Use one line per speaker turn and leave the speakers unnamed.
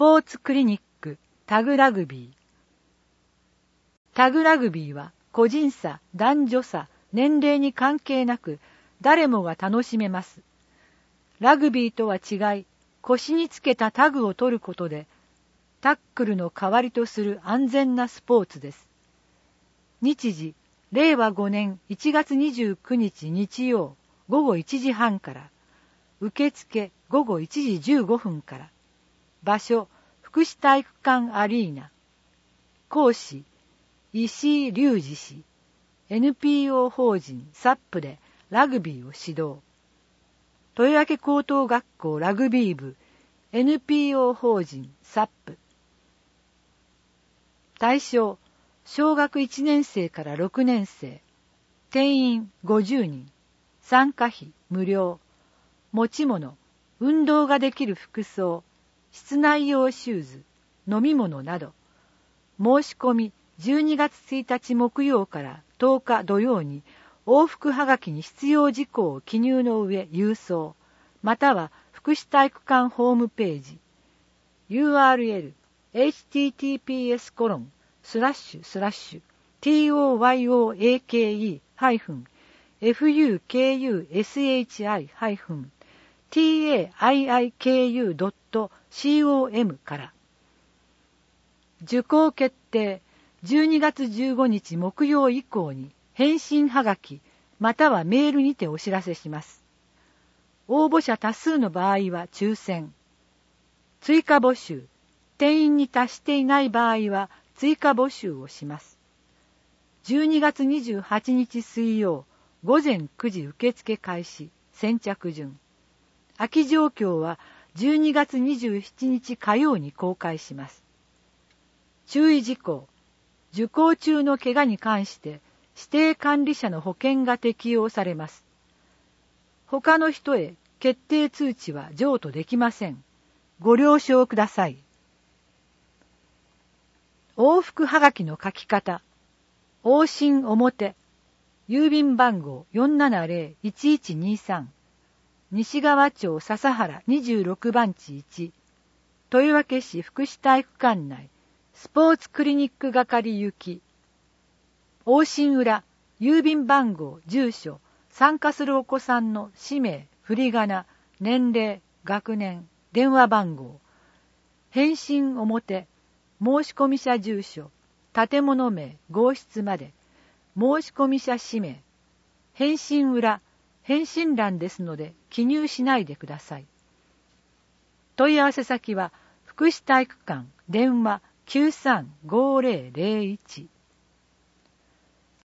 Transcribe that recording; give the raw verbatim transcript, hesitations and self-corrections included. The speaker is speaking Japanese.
ポーツクリニックタグラグビー。タグラグビーは個人差、男女差、年齢に関係なく誰もが楽しめます。ラグビーとは違い、腰につけたタグを取ることでタックルの代わりとする安全なスポーツです。日時、れいわごねんいちがつにじゅうくにち日曜ごごいちじはんから、受付ごごいちじじゅうごふんから、場所、福祉体育館アリーナ、講師、石井隆二氏、エヌピーオー 法人サップでラグビーを指導。豊明高等学校ラグビー部、エヌピーオー 法人サップ。対象、小学いちねんせいからろくねんせい、定員ごじゅうにん、参加費無料、持ち物、運動ができる服装、室内用シューズ、飲み物など、申し込みじゅうにがつついたち木曜からとおか土曜に往復はがきに必要事項を記入の上郵送、または福祉体育館ホームページ ユーアールエル エイチティーティーピーエス コロンスラッシュスラッシュ トヨアケハイフン エフユーケーユーエスエイチアイ ハイフン ティーエーアイアイケーユー ドット コム から受講決定。じゅうにがつじゅうごにち木曜以降に返信はがきまたはメールにてお知らせします。応募者多数の場合は抽選。追加募集。定員に達していない場合は追加募集をします。じゅうにがつにじゅうはちにち水曜ごぜんくじ受付開始。先着順。空き状況はじゅうにがつにじゅうしちにち火曜に公開します。注意事項。受講中の怪我に関して指定管理者の保険が適用されます。他の人へ決定通知は譲渡できません。ご了承ください。往復はがきの書き方。往診表。郵便番号 よんななぜろいちいちにさん。西川町笹原にじゅうろくばんちいち。豊明市福祉体育館内。スポーツクリニック係行き。往診裏、郵便番号、住所、参加するお子さんの氏名、振り仮名、年齢、学年、電話番号。返信表、申込者住所、建物名、号室まで、申込者氏名。返信裏、返信欄ですので記入しないでください。問い合わせ先は、福祉体育館、電話、きゅうさんごーぜろぜろいち